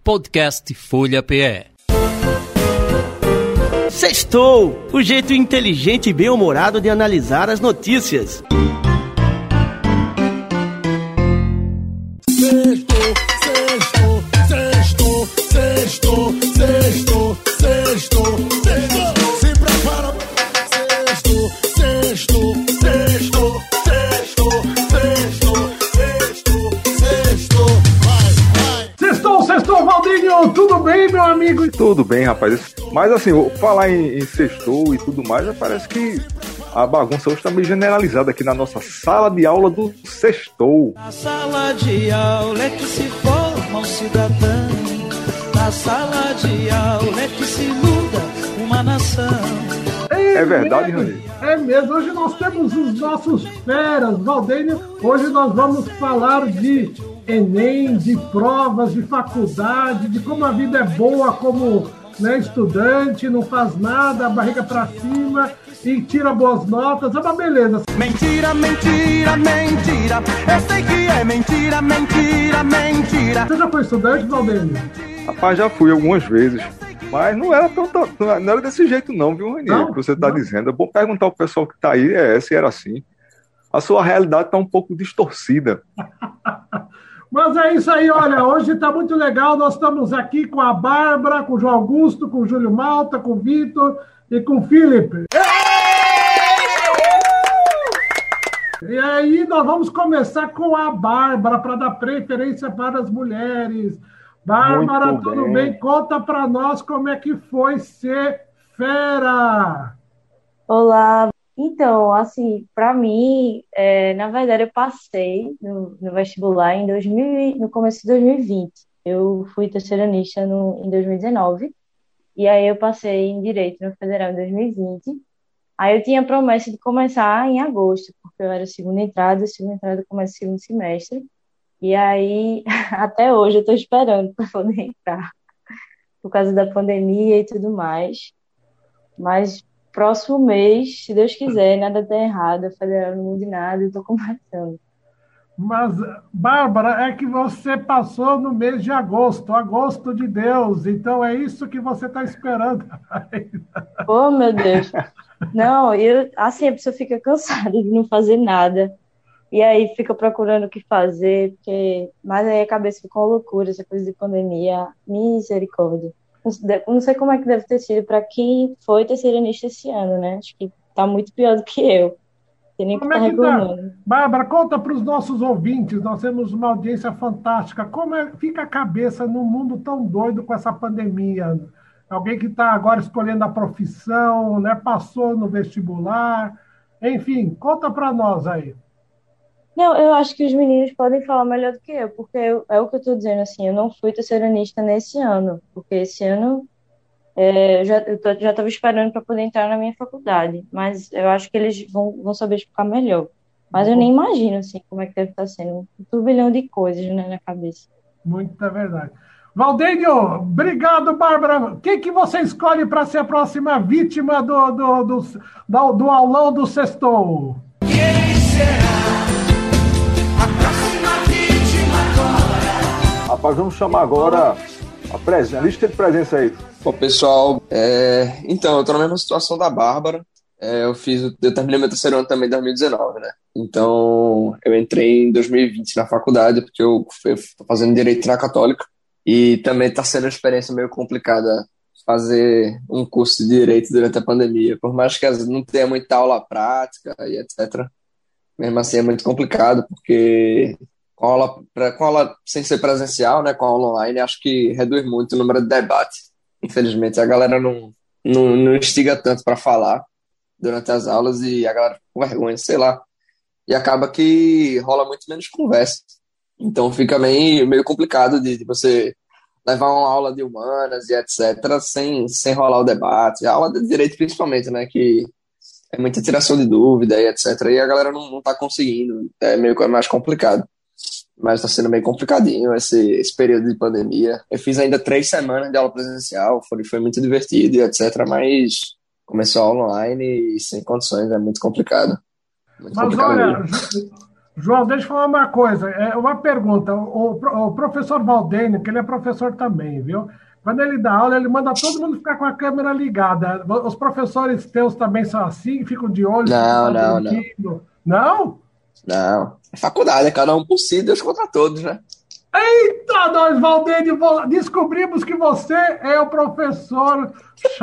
Podcast Folha PE. Sextou! O jeito inteligente e bem-humorado de analisar as notícias. Sextou. Se prepara. Sextou. Sextou, Valdinho, tudo bem, meu amigo? Tudo bem, rapaz. Mas assim, falar em sextou e tudo mais, parece que a bagunça hoje está meio generalizada aqui na nossa sala de aula do Sextou. Na sala de aula é que se forma um cidadão. Na sala de aula é que se muda uma nação. É verdade, Rani? É mesmo. Hoje nós temos os nossos feras, Valdênio. Hoje nós vamos falar de Enem, de provas, de faculdade, de como a vida é boa como, né, estudante, não faz nada, a barriga pra cima e tira boas notas. É uma beleza. Mentira. Eu sei que é mentira. Você já foi estudante, Valdênio? Rapaz, já fui algumas vezes. Mas não era não era desse jeito não, viu, Rani? Que você está dizendo. É bom perguntar ao pessoal que está aí, se era assim. A sua realidade está um pouco distorcida. Mas é isso aí, olha, hoje está muito legal, nós estamos aqui com a Bárbara, com o João Augusto, com o Júlio Malta, com o Vitor e com o Felipe. E aí nós vamos começar com a Bárbara, para dar preferência para as mulheres. Bárbara, tudo bem? Conta para nós como é que foi ser fera. Olá. Então, assim, para mim, na verdade, eu passei no vestibular no começo de 2020. Eu fui terceiranista em 2019, e aí eu passei em Direito no Federal em 2020. Aí eu tinha promessa de começar em agosto, porque eu era segunda entrada começa segundo semestre. E aí, até hoje, eu estou esperando para poder entrar, por causa da pandemia e tudo mais. Mas próximo mês, se Deus quiser, nada tá errado, a federal não mude nada, eu estou começando. Mas, Bárbara, é que você passou no mês de agosto de Deus, então é isso que você está esperando. Oh, meu Deus. Não, assim, a pessoa fica cansada de não fazer nada, e aí fica procurando o que fazer, mas aí a cabeça fica uma loucura, essa coisa de pandemia, misericórdia. Não sei como é que deve ter sido para quem foi terceiranista esse ano, né? Acho que tá muito pior do que eu. Tem nem que tá reclamando. Bárbara, conta para os nossos ouvintes, nós temos uma audiência fantástica. Como fica a cabeça num mundo tão doido com essa pandemia? Alguém que está agora escolhendo a profissão, né? Passou no vestibular, enfim, conta para nós aí. Não, eu acho que os meninos podem falar melhor do que eu, porque é o que eu estou dizendo, assim, eu não fui terceiranista nesse ano, porque esse ano eu já estava esperando para poder entrar na minha faculdade, mas eu acho que eles vão saber explicar melhor. Mas eu nem imagino, assim, como é que deve estar sendo um turbilhão de coisas, né, na cabeça. Muita verdade. Valdênio, obrigado, Bárbara. Quem que você escolhe para ser a próxima vítima do aulão do Sextou? Quem será? Rapaz, vamos chamar agora a lista de presença aí. Bom, pessoal, então, eu tô na mesma situação da Bárbara. Eu terminei meu terceiro ano também em 2019, né? Então, eu entrei em 2020 na faculdade, porque eu tô fazendo Direito na Católica. E também tá sendo uma experiência meio complicada fazer um curso de Direito durante a pandemia. Por mais que não tenha muita aula prática e etc. Mesmo assim, é muito complicado, porque com aula sem ser presencial, né, com aula online, acho que reduz muito o número de debate. Infelizmente, a galera não instiga tanto para falar durante as aulas e a galera fica com vergonha, sei lá. E acaba que rola muito menos conversa. Então fica meio complicado de você levar uma aula de humanas e etc. sem rolar o debate. A aula de direito principalmente, né, que é muita tiração de dúvida e etc. E a galera não tá conseguindo. É mais complicado. Mas está sendo meio complicadinho esse período de pandemia. Eu fiz ainda 3 semanas de aula presencial, foi muito divertido e etc. Mas começou a aula online e sem condições, é muito complicado. Mas olha, João, deixa eu falar uma coisa, uma pergunta. O professor Valdênio, que ele é professor também, viu? Quando ele dá aula, ele manda todo mundo ficar com a câmera ligada. Os professores teus também são assim, ficam de olho, se tu Não, tá não, não. dormindo. Não? Não. É faculdade, é cada um por si, Deus contra todos, né? Eita, nós, Valdênio, descobrimos que você é o professor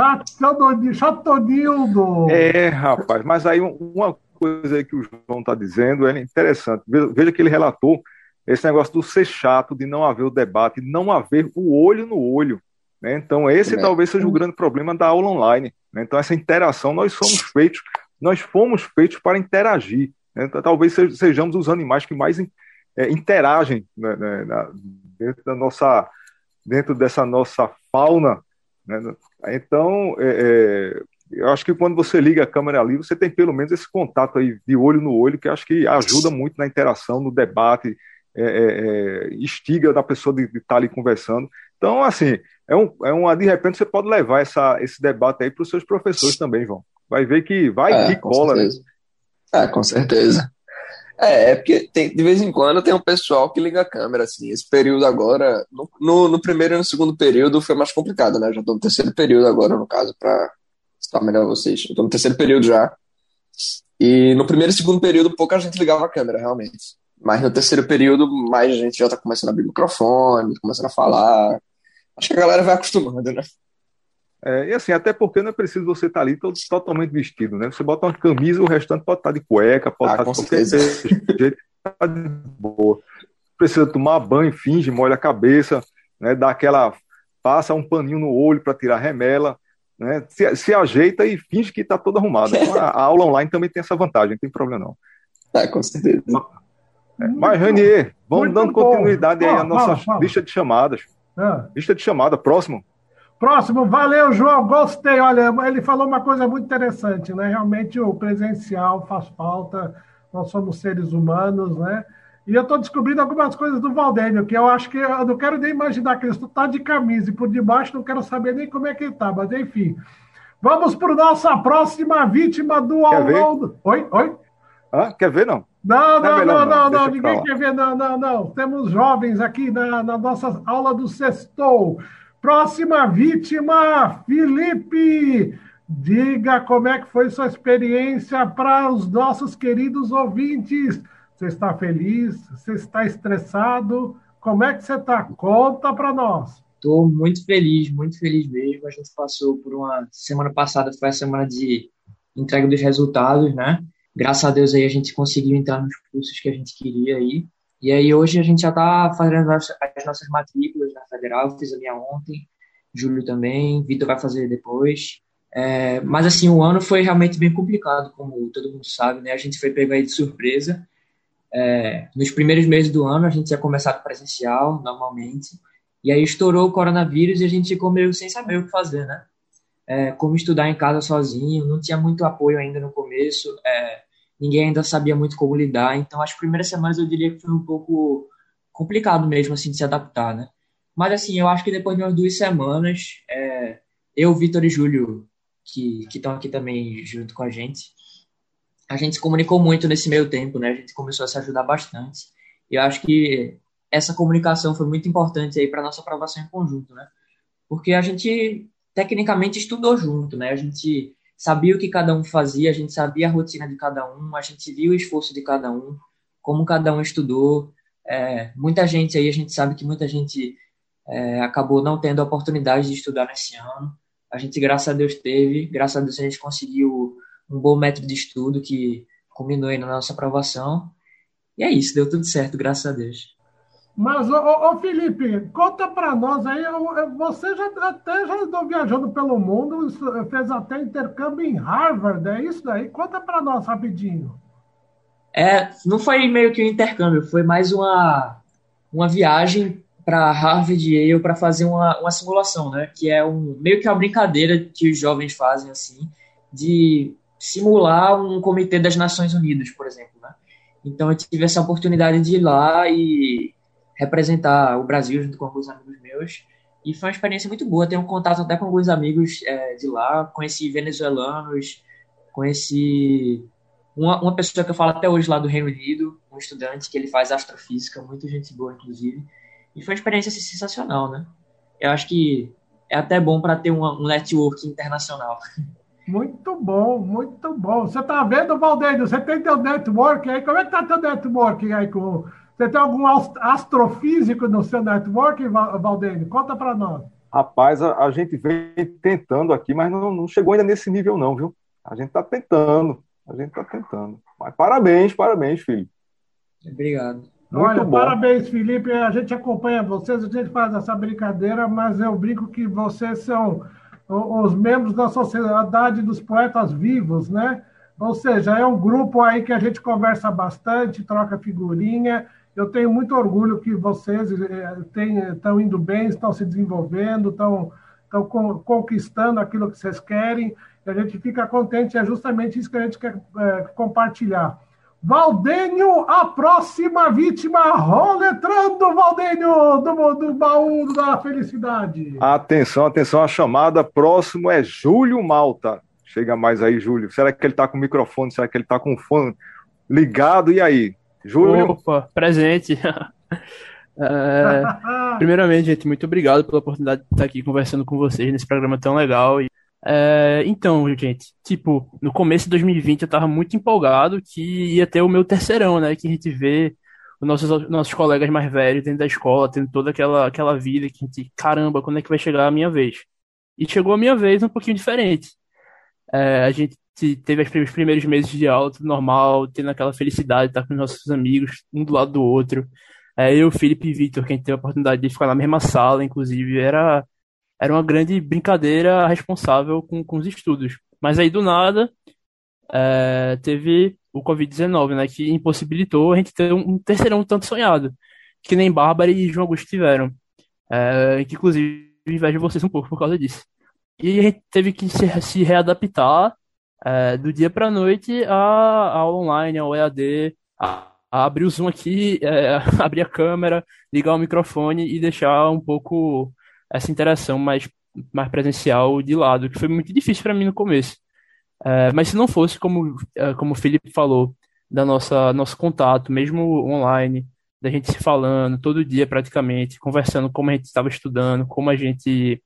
Chatonildo. Rapaz, mas aí uma coisa aí que o João está dizendo é interessante. Veja que ele relatou esse negócio do ser chato, de não haver o debate, não haver o olho no olho, né? Então esse talvez seja o grande problema da aula online, né? Então essa interação, nós fomos feitos para interagir, né? Então, talvez sejamos os animais que mais interagem, né, dentro dessa nossa fauna, né? Então eu acho que quando você liga a câmera ali, você tem pelo menos esse contato aí de olho no olho, que eu acho que ajuda muito na interação, no debate, instiga da pessoa de estar ali conversando. Então, assim, de repente você pode levar esse debate aí para os seus professores também, João. Vai ver que cola, né? Com certeza. Porque de vez em quando tem um pessoal que liga a câmera, assim. Esse período agora, no primeiro e no segundo período foi mais complicado, né? Eu já estou no terceiro período agora, no caso, para citar melhor vocês. Eu estou no terceiro período já. E no primeiro e segundo período, pouca gente ligava a câmera, realmente. Mas no terceiro período, mais gente já está começando a abrir o microfone, começando a falar. Acho que a galera vai acostumando, né? E assim, até porque não é preciso você estar ali totalmente vestido, né? Você bota uma camisa, o restante pode estar de cueca, pode estar de qualquer jeito, tá de boa. Precisa tomar banho, finge, molha a cabeça, né? Passa um paninho no olho para tirar a remela, né? Se ajeita e finge que está todo arrumado. Então, a aula online também tem essa vantagem, não tem problema não. Com certeza. Mas, Ranier, vamos dando continuidade aí à nossa lista de chamadas. Lista de chamada, próximo. Próximo, valeu, João, gostei. Olha, ele falou uma coisa muito interessante, né? Realmente o presencial faz falta, nós somos seres humanos, né? E eu estou descobrindo algumas coisas do Valdênio, que eu acho que eu não quero nem imaginar que ele está de camisa e por debaixo não quero saber nem como é que ele está, mas enfim. Vamos para nossa próxima vítima do aulão. Oi? Quer ver, não? Não, ninguém quer ver, não. Temos jovens aqui na nossa aula do Sextou. Próxima vítima, Felipe. Diga como é que foi sua experiência para os nossos queridos ouvintes. Você está feliz? Você está estressado? Como é que você está? Conta para nós. Estou muito feliz mesmo. A gente passou por uma semana passada, foi a semana de entrega dos resultados, né? Graças a Deus aí a gente conseguiu entrar nos cursos que a gente queria aí. E aí hoje a gente já está fazendo as nossas matrículas na Federal. Eu fiz a minha ontem, Júlio também, Vitor vai fazer depois. Mas assim, o ano foi realmente bem complicado, como todo mundo sabe, né? A gente foi pego aí de surpresa. Nos primeiros meses do ano a gente tinha começado presencial, normalmente. E aí estourou o coronavírus e a gente ficou meio sem saber o que fazer, né? Como estudar em casa sozinho, não tinha muito apoio ainda no começo. Ninguém ainda sabia muito como lidar, então as primeiras semanas eu diria que foi um pouco complicado mesmo, assim, de se adaptar, né? Mas, assim, eu acho que depois de umas 2 semanas, eu, Vitor e Júlio, que estão aqui também junto com a gente se comunicou muito nesse meio tempo, né? A gente começou a se ajudar bastante. E eu acho que essa comunicação foi muito importante aí para nossa aprovação em conjunto, né? Porque a gente, tecnicamente, estudou junto, né? A gente sabia o que cada um fazia, a gente sabia a rotina de cada um, a gente viu o esforço de cada um, como cada um estudou. Muita gente aí, a gente sabe que muita gente acabou não tendo a oportunidade de estudar nesse ano. A gente, graças a Deus, teve. Graças a Deus, a gente conseguiu um bom método de estudo que culminou aí na nossa aprovação. E é isso, deu tudo certo, graças a Deus. Mas, ô Felipe, conta para nós aí, você já andou viajando pelo mundo, fez até intercâmbio em Harvard, é isso daí? Conta para nós rapidinho. Não foi meio que um intercâmbio, foi mais uma viagem para Harvard e Yale para fazer uma simulação, né? Que é meio que uma brincadeira que os jovens fazem, assim, de simular um comitê das Nações Unidas, por exemplo, né? Então eu tive essa oportunidade de ir lá e representar o Brasil junto com alguns amigos meus, e foi uma experiência muito boa. Tenho um contato até com alguns amigos de lá, conheci venezuelanos, conheci Uma pessoa que eu falo até hoje lá do Reino Unido, um estudante que ele faz astrofísica, muito gente boa, inclusive. E foi uma experiência assim, sensacional, né? Eu acho que é até bom para ter um network internacional. Muito bom, muito bom. Você está vendo, Valdênio? Você tem teu network aí? Como é que está teu network aí? Você tem algum astrofísico no seu network, Valdênio? Conta para nós. Rapaz, a gente vem tentando aqui, mas não chegou ainda nesse nível não, viu? A gente está tentando, Mas parabéns, filho. Obrigado. Muito Olha, bom. parabéns, Felipe. A gente acompanha vocês, a gente faz essa brincadeira, mas eu brinco que vocês são os membros da Sociedade dos Poetas Vivos, né? Ou seja, é um grupo aí que a gente conversa bastante, troca figurinha. Eu tenho muito orgulho que vocês estão indo bem, estão se desenvolvendo, estão conquistando aquilo que vocês querem. E a gente fica contente, é justamente isso que a gente quer compartilhar. Valdênio, a próxima vítima, roletrando, Valdênio, do baú da felicidade. Atenção, a chamada próximo é Júlio Malta. Chega mais aí, Júlio. Será que ele tá com o microfone? Será que ele tá com o fone ligado? E aí? Júlio? Opa, presente. Primeiramente, gente, muito obrigado pela oportunidade de estar aqui conversando com vocês nesse programa tão legal. Então, gente, tipo, no começo de 2020 eu tava muito empolgado que ia ter o meu terceirão, né? Que a gente vê os nossos colegas mais velhos dentro da escola, tendo toda aquela vida que a gente, caramba, quando é que vai chegar a minha vez? E chegou a minha vez um pouquinho diferente. A gente teve os primeiros meses de aula, tudo normal, tendo aquela felicidade de estar com os nossos amigos, um do lado do outro. Eu, Felipe e Vitor, que a gente teve a oportunidade de ficar na mesma sala, inclusive, era uma grande brincadeira responsável com os estudos. Mas aí, do nada, teve o Covid-19, né, que impossibilitou a gente ter um terceirão tanto sonhado, que nem Bárbara e João Augusto tiveram. Que, inclusive, invejo vocês um pouco por causa disso. E a gente teve que se readaptar do dia para a noite a aula online, ao EAD, a abrir o Zoom aqui, abrir a câmera, ligar o microfone e deixar um pouco essa interação mais presencial de lado, que foi muito difícil para mim no começo. Mas se não fosse, como o Felipe falou, nosso contato, mesmo online, da gente se falando todo dia praticamente, conversando como a gente estava estudando, como a gente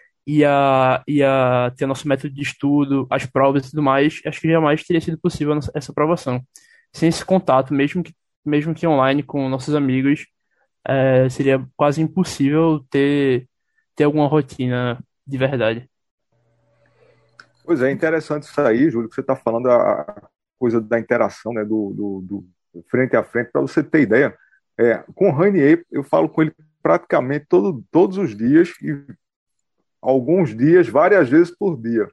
ia ter nosso método de estudo, as provas e tudo mais, acho que jamais teria sido possível essa aprovação. Sem esse contato, mesmo que online com nossos amigos, seria quase impossível ter alguma rotina de verdade. Pois é, interessante isso aí, Júlio, que você está falando a coisa da interação, né, do frente a frente. Para você ter ideia, com o Ranier, eu falo com ele praticamente todos os dias e alguns dias, várias vezes por dia.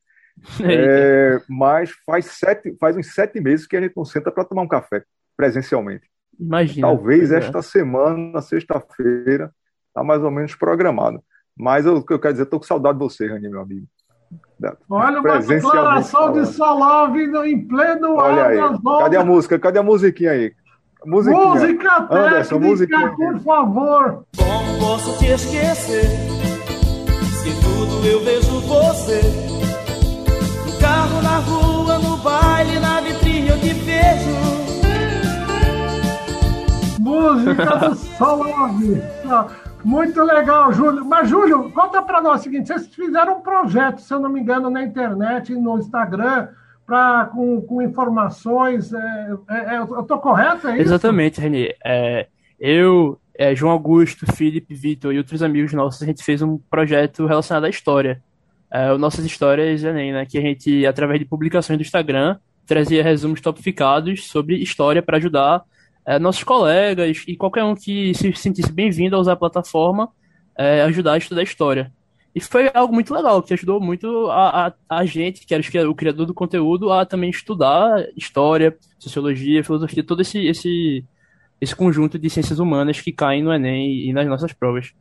Né? Mas faz uns 7 meses que a gente não senta para tomar um café presencialmente. Imagina. Talvez esta semana, sexta-feira, está mais ou menos programado. Mas o que eu quero dizer, estou com saudade de você, Rani, meu amigo. Olha, uma declaração de Solov em pleno Olha aí. Cadê a música? Cadê a musiquinha aí? Música Anderson, técnica, por favor. Como posso te esquecer? Se tudo eu vejo você. No carro, na rua, no baile, na vitrine eu te vejo. Música do Solov. Muito legal, Júlio. Mas, Júlio, conta para nós o seguinte: vocês fizeram um projeto, se eu não me engano, na internet, no Instagram, com informações. Eu estou correto, é isso? Exatamente, Renê. Eu, João Augusto, Felipe, Vitor e outros amigos nossos, a gente fez um projeto relacionado à história. Nossas histórias Enem, né? Que a gente, através de publicações do Instagram, trazia resumos topificados sobre história para ajudar nossos colegas e qualquer um que se sentisse bem-vindo a usar a plataforma, ajudar a estudar história. E foi algo muito legal, que ajudou muito a gente, que era o criador do conteúdo, a também estudar história, sociologia, filosofia, todo esse conjunto de ciências humanas que caem no Enem e nas nossas provas.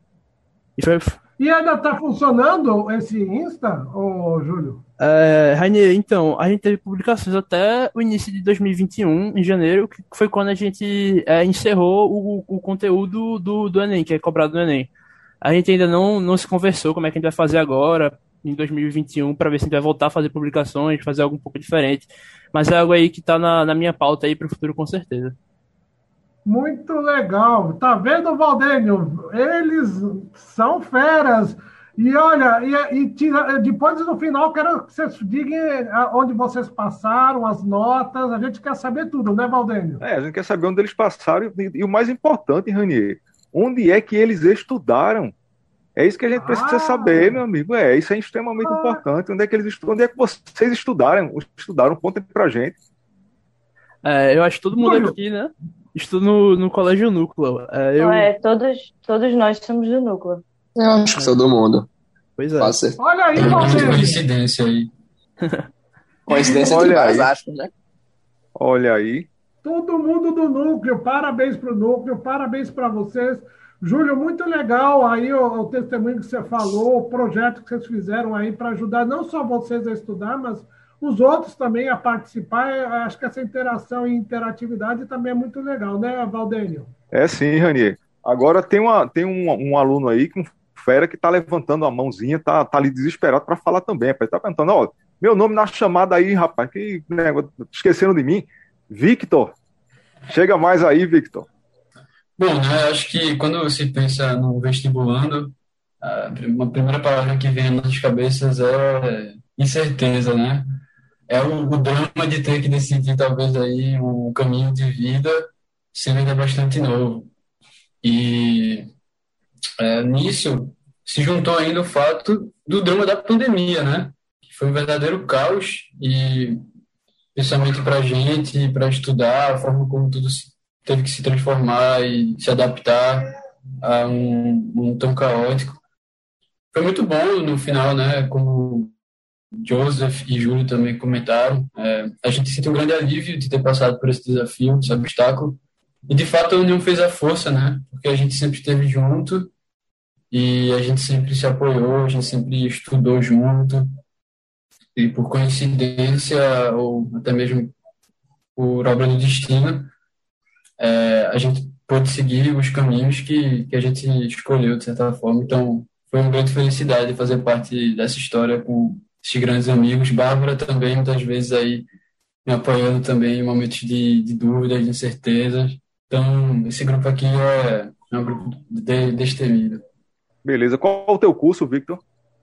E ainda está funcionando esse Insta, Júlio? Rainier, então, a gente teve publicações até o início de 2021, em janeiro, que foi quando a gente encerrou o conteúdo do Enem, que é cobrado no Enem. A gente ainda não se conversou como é que a gente vai fazer agora, em 2021 para ver se a gente vai voltar a fazer publicações, fazer algo um pouco diferente. Mas é algo aí que está na minha pauta aí para o futuro, com certeza. Muito legal. Tá vendo, Valdênio? Eles são feras. E olha, depois no final, quero que vocês digam onde vocês passaram, as notas. A gente quer saber tudo, né, Valdênio? A gente quer saber onde eles passaram e o mais importante, Ranier, onde é que eles estudaram. É isso que a gente precisa saber, meu amigo. Isso é extremamente importante. Onde é que vocês estudaram? Conta pra gente. Eu acho que todo mundo aqui, né? Estudo no Colégio Núcleo. Todos nós somos do Núcleo. Eu acho que todo mundo. Pois é. Olha aí, Valdênio. Coincidência aí. Coincidência demais, acho, né? Olha aí. Todo mundo do Núcleo. Parabéns pro Núcleo. Parabéns para vocês. Júlio, muito legal aí o testemunho que você falou, o projeto que vocês fizeram aí para ajudar não só vocês a estudar, mas os outros também a participar. Acho que essa interação e interatividade também é muito legal, né, Valdênio? É sim, Ranier. Agora tem um aluno aí, um fera, que está levantando a mãozinha, tá ali desesperado para falar também. Rapaz. Tá perguntando, ó, meu nome na chamada aí, rapaz, que negócio, esqueceram de mim. Victor. Chega mais aí, Victor. Bom, né, acho que quando se pensa no vestibulando, uma primeira palavra que vem às nossas cabeças é incerteza, né? É o drama de ter que decidir talvez aí um caminho de vida sendo ainda bastante novo. E nisso se juntou ainda o fato do drama da pandemia, né? Que foi um verdadeiro caos e principalmente para a gente, para estudar, a forma como tudo teve que se transformar e se adaptar a um mundo tão caótico. Foi muito bom no final, né? Como Joseph e Júlio também comentaram, a gente sentiu um grande alívio de ter passado por esse desafio, esse obstáculo. E, de fato, a união fez a força, né? Porque a gente sempre esteve junto e a gente sempre se apoiou, a gente sempre estudou junto. E, por coincidência, ou até mesmo por obra do destino, a gente pôde seguir os caminhos que a gente escolheu, de certa forma. Então, foi uma grande felicidade fazer parte dessa história com esses grandes amigos. Bárbara também, muitas vezes, aí me apoiando também em momentos de dúvidas, de incertezas. Então, esse grupo aqui é um grupo destemido. Beleza. Qual é o teu curso, Victor?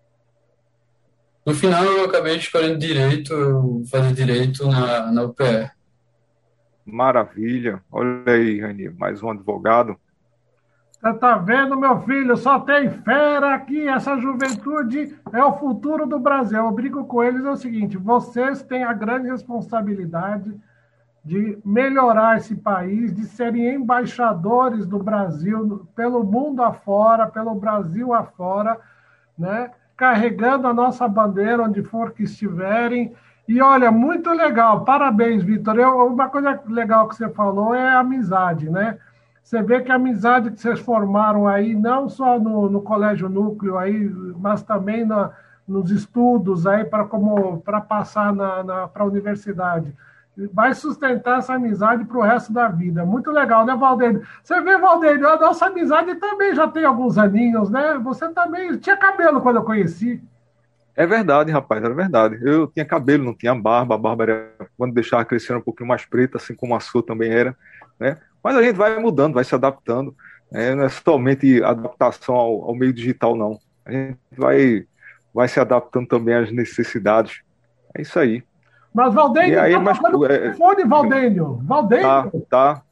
No final, eu acabei escolhendo Direito, fazer Direito na UPE. Maravilha. Olha aí, Ranier, mais um advogado. Você tá vendo, meu filho? Só tem fera aqui. Essa juventude é o futuro do Brasil. Eu brinco com eles, é o seguinte: vocês têm a grande responsabilidade de melhorar esse país, de serem embaixadores do Brasil pelo mundo afora, pelo Brasil afora, né? Carregando a nossa bandeira onde for que estiverem. E olha, muito legal. Parabéns, Vitor. Uma coisa legal que você falou é a amizade, né? Você vê que a amizade que vocês formaram aí, não só no Colégio Núcleo aí, mas também nos estudos aí para passar para a universidade. Vai sustentar essa amizade para o resto da vida. Muito legal, né, Valdênio? Você vê, Valdênio, a nossa amizade também já tem alguns aninhos, né? Você também tinha cabelo quando eu conheci. É verdade, rapaz, era verdade. Eu tinha cabelo, não tinha barba. A barba era, quando deixava crescer, um pouquinho mais preta, assim como a sua também era, né? Mas a gente vai mudando, vai se adaptando. Não é somente adaptação ao meio digital, não. A gente vai se adaptando também às necessidades. É isso aí. Mas, Valdênio, aí, fone, Valdênio. Valdênio. Tá.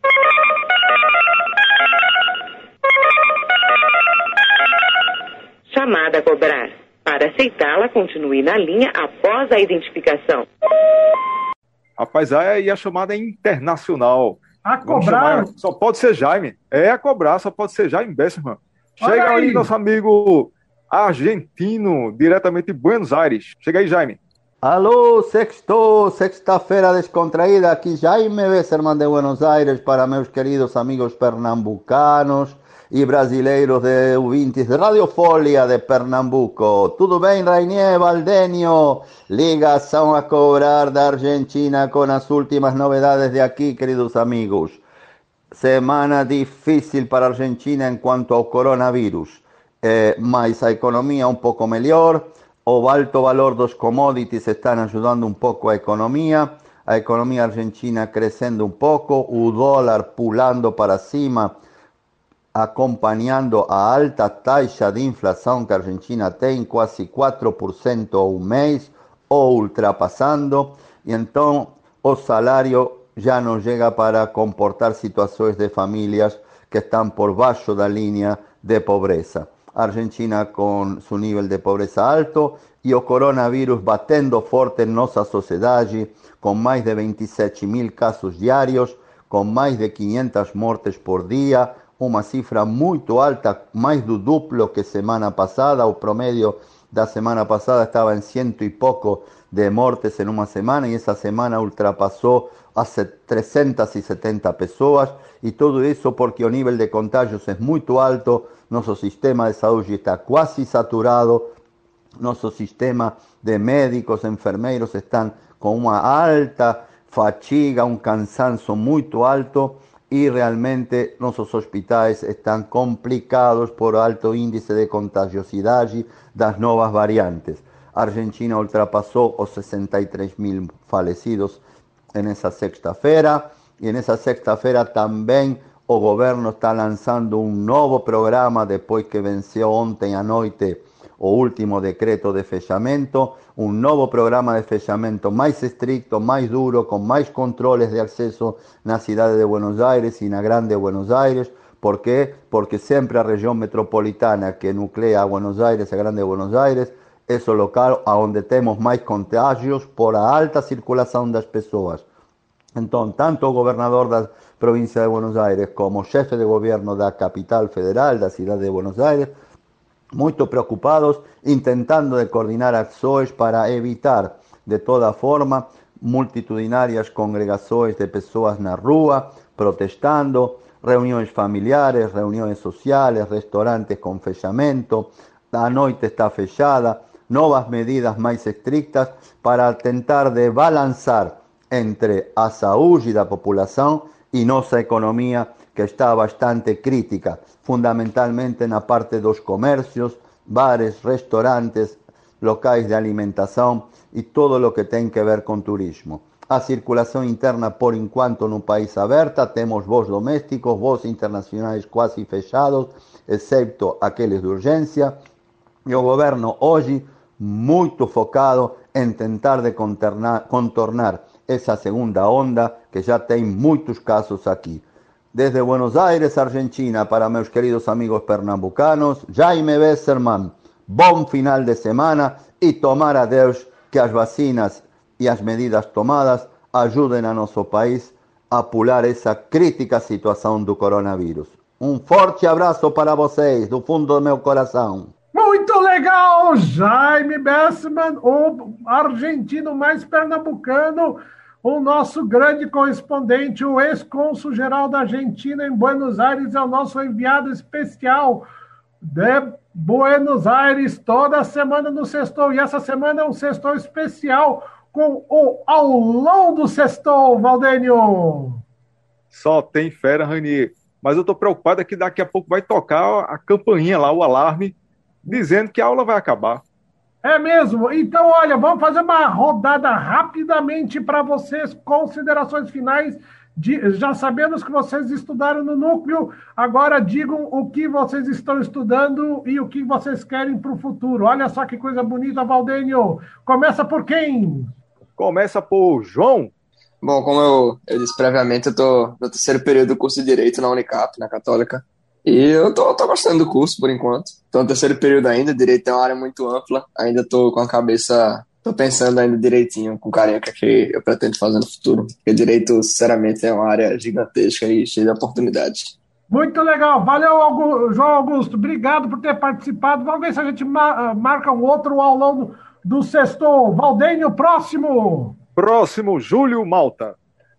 Chamada a cobrar. Para aceitá-la, continue na linha após a identificação. Rapaz, aí a chamada é internacional. A cobrar? Só pode ser Jaime. A cobrar, só pode ser Jaime Besserman. Chega aí, nosso amigo argentino, diretamente de Buenos Aires. Chega aí, Jaime. Alô, sexta-feira descontraída, aqui Jaime Besserman de Buenos Aires para meus queridos amigos pernambucanos e brasileiros de ouvintes de Radio Folia de Pernambuco. Tudo bem, Rainier, Valdênio? Ligação a cobrar da Argentina com as últimas novidades de aqui, queridos amigos. Semana difícil para a Argentina em quanto ao coronavírus, mas a economia um pouco melhor. o alto valor dos commodities están ayudando un poco a economía argentina crescendo un poco, o dólar pulando para cima, acompanhando a alta taxa de inflação que a Argentina tem, quase 4% ao mês, ou ultrapassando, e então o salário já não chega para comportar situações de famílias que estão por baixo da linha de pobreza. A Argentina com seu nível de pobreza alto e o coronavírus batendo forte em nossa sociedade, com mais de 27.000 casos diários, com mais de 500 mortes por dia, uma cifra muito alta, mais do duplo que semana passada. O promédio da semana passada estava em 100 e pouco de mortes em uma semana, e essa semana ultrapassou as 370 pessoas, e tudo isso porque o nível de contágios é muito alto, nosso sistema de saúde está quase saturado, nosso sistema de médicos, enfermeiros estão com uma alta fatiga, um cansanço muito alto, e realmente nossos hospitais estão complicados por alto índice de contagiosidade das novas variantes. A Argentina ultrapassou os 63.000 falecidos nessa sexta-feira, e nessa sexta-feira também o governo está lançando um novo programa depois que venceu ontem à noite o último decreto de fechamento, um novo programa de fechamento mais estricto, mais duro, com mais controles de acesso na cidade de Buenos Aires e na grande Buenos Aires. Por quê? Porque sempre a região metropolitana que nuclea a Buenos Aires, a grande Buenos Aires, é o local onde temos mais contágios por a alta circulação das pessoas. Então, tanto o governador da província de Buenos Aires como o chefe de governo da capital federal, da cidade de Buenos Aires, muito preocupados, tentando de coordenar ações para evitar, de toda forma, multitudinárias congregações de pessoas na rua, protestando, reuniões familiares, reuniões sociais, restaurantes com fechamento, a noite está fechada, novas medidas mais estrictas para tentar de balançar entre a saúde da população e nossa economia, que está bastante crítica, fundamentalmente na parte dos comércios, bares, restaurantes, locais de alimentação e todo o que tem que ver com turismo. A circulação interna, por enquanto, no país aberta, temos voos domésticos, voos internacionais quase fechados, excepto aqueles de urgência, e o governo hoje muito focado em tentar de contornar essa segunda onda, que já tem muitos casos aqui. Desde Buenos Aires, Argentina, para meus queridos amigos pernambucanos, Jaime Besserman, bom final de semana, e tomara a Deus que as vacinas e as medidas tomadas ajudem a nosso país a pular essa crítica situação do coronavírus. Um forte abraço para vocês, do fundo do meu coração. Muito legal, Jaime Besserman, o argentino mais pernambucano, o nosso grande correspondente, o ex-cônsul-geral da Argentina em Buenos Aires, é o nosso enviado especial de Buenos Aires, toda semana no Sextou. E essa semana é um Sextou especial com o Aulão do Sextou, Valdênio. Só tem fera, Ranier. Mas eu tô preocupado que daqui a pouco vai tocar a campainha lá, o alarme, dizendo que a aula vai acabar. É mesmo? Então, olha, vamos fazer uma rodada rapidamente para vocês, considerações finais. Já sabemos que vocês estudaram no núcleo, agora digam o que vocês estão estudando e o que vocês querem para o futuro. Olha só que coisa bonita, Valdênio. Começa por quem? Começa por João. Bom, como eu disse previamente, eu tô no terceiro período do curso de Direito na Unicap, na Católica. E eu tô gostando do curso, por enquanto. Tô no terceiro período ainda, direito é uma área muito ampla. Ainda tô com a cabeça, tô pensando ainda direitinho, com carinho, o que eu pretendo fazer no futuro. Porque direito, sinceramente, é uma área gigantesca e cheia de oportunidades. Muito legal. Valeu, João Augusto. Obrigado por ter participado. Vamos ver se a gente marca um outro aulão do Sextou. Valdênio, próximo. Próximo, Júlio Malta.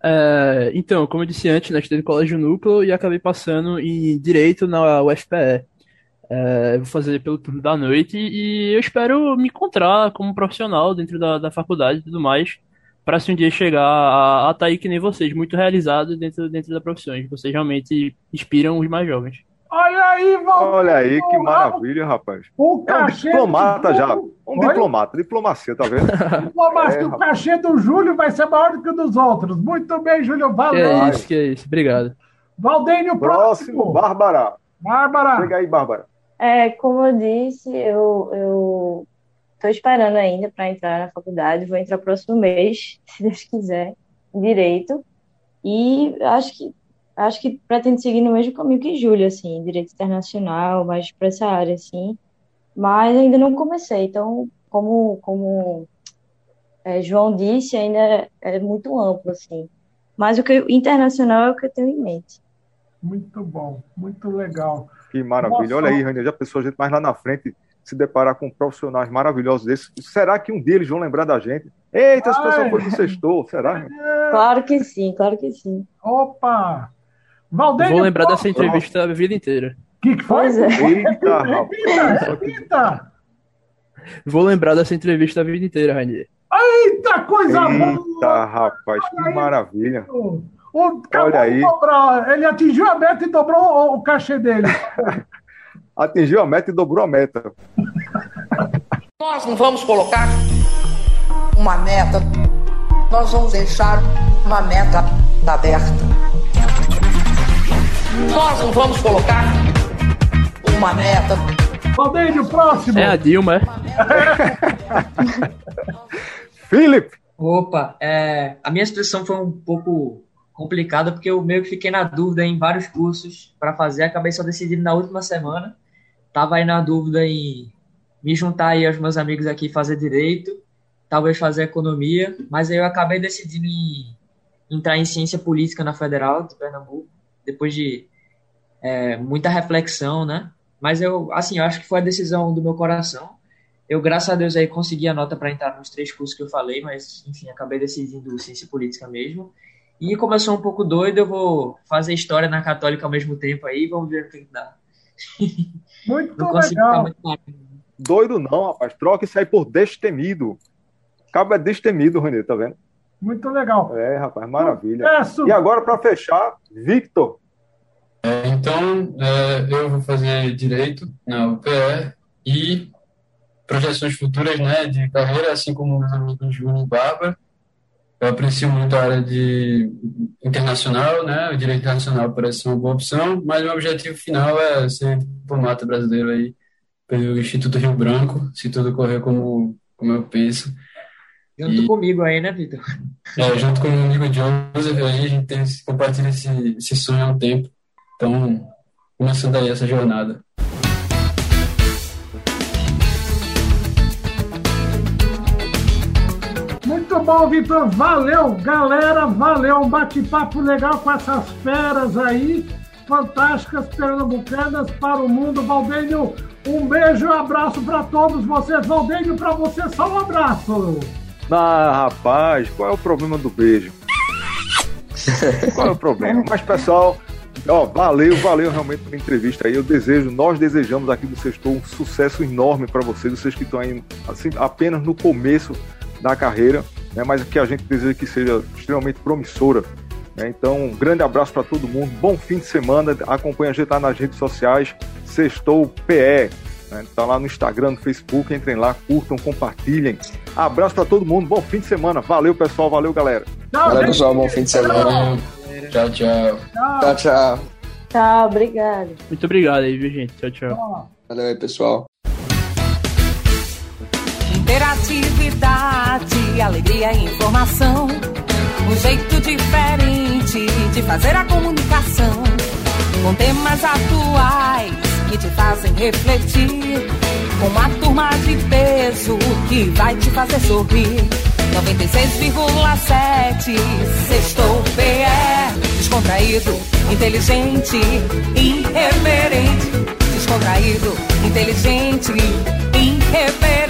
Então, como eu disse antes, né, estudei no Colégio Núcleo e acabei passando em Direito na UFPE. Vou fazer pelo turno da noite e eu espero me encontrar como profissional dentro da faculdade e tudo mais, para se um dia chegar a estar aí que nem vocês, muito realizado dentro da profissão. Vocês realmente inspiram os mais jovens. Olha aí, Valdeiro. Olha aí, que maravilha, rapaz. O cachê é um diplomata já. Oi? Diplomata, diplomacia, tá vendo? Diplomacia, o cachê do Júlio vai ser maior do que o dos outros. Muito bem, Júlio, valeu. Que é isso. Obrigado. Valdênio, próximo. Bárbara. Chega aí, Bárbara. Como eu disse, eu tô esperando ainda para entrar na faculdade. Vou entrar próximo mês, se Deus quiser, em Direito. E acho que pretendo seguir no mesmo caminho que Júlio, assim, Direito Internacional, mais para essa área, assim. Mas ainda não comecei. Então, como João disse, ainda é muito amplo, assim. Mas o internacional é o que eu tenho em mente. Muito bom, muito legal. Que maravilha. Nossa. Olha aí, Rania, já pensou a gente mais lá na frente se deparar com profissionais maravilhosos desses? Será que um dia eles vão lembrar da gente? Eita, esse pessoal foi do Sextou, será? Claro que sim, claro que sim. Opa! Valdênio, vou lembrar dessa entrevista a vida inteira. Que foi? Eita, Repita! Vou lembrar dessa entrevista a vida inteira, Rania. Eita, coisa boa! Eita, rapaz, que maravilha. Olha aí. Ele atingiu a meta e dobrou o cachê dele. Atingiu a meta e dobrou a meta. Nós não vamos colocar uma meta, nós vamos deixar uma meta aberta. Nós não vamos colocar uma meta. Valdênio, próximo. É a Dilma, Felipe. Opa, a minha situação foi um pouco complicada, porque eu meio que fiquei na dúvida em vários cursos para fazer, acabei só decidindo na última semana. Tava aí na dúvida em me juntar aí aos meus amigos aqui e fazer Direito, talvez fazer Economia, mas aí eu acabei decidindo em entrar em Ciência Política na Federal de Pernambuco, depois de muita reflexão, né? Mas eu acho que foi a decisão do meu coração. Eu, graças a Deus, aí consegui a nota para entrar nos 3 cursos que eu falei, mas, enfim, acabei decidindo Ciência Política mesmo. E como eu sou um pouco doido, eu vou fazer História na Católica ao mesmo tempo aí, vamos ver o que dá. Muito legal. Doido não, rapaz. Troca isso aí por destemido. Cabo é destemido, Renê, tá vendo? Muito legal. Rapaz, maravilha. E agora, para fechar, Victor. Então, eu vou fazer Direito na UPE e projeções futuras, né, de carreira, assim como meus amigos Júnior e Bárbara. Eu aprecio muito a área de internacional, né? O direito internacional parece ser uma boa opção, mas o meu objetivo final é ser diplomata brasileiro aí pelo Instituto Rio Branco, se tudo correr como eu penso. Junto comigo aí, né, Vitor? Junto com o meu amigo Joseph aí, a gente compartilha esse sonho há um tempo. Então, começando aí essa jornada. Muito bom, Vitor. Valeu, galera. Valeu. Um bate-papo legal com essas feras aí, fantásticas pernambucanas para o mundo. Valdênio, um beijo e um abraço para todos vocês. Valdênio, para você, só um abraço. Rapaz, qual é o problema do beijo? Qual é o problema? Mas, pessoal, valeu realmente pela entrevista aí. Nós desejamos aqui do Sextou um sucesso enorme para vocês que estão aí assim, apenas no começo da carreira, né, mas que a gente deseja que seja extremamente promissora, né? Então, um grande abraço para todo mundo, bom fim de semana, acompanha a gente lá nas redes sociais, Sextou PE, né? Tá lá no Instagram, no Facebook, entrem lá, curtam, compartilhem. Abraço para todo mundo, bom fim de semana, valeu pessoal, valeu galera. Valeu pessoal, bom fim de semana. Tchau. Tchau, obrigado. Muito obrigado aí, viu, gente? Tchau. Valeu aí, pessoal. Interatividade, alegria e informação. Um jeito diferente de fazer a comunicação. Com temas atuais que te fazem refletir. Com uma turma de peso que vai te fazer sorrir. 96,7 Sextou PE. Descontraído, inteligente, irreverente. Descontraído, inteligente, irreverente.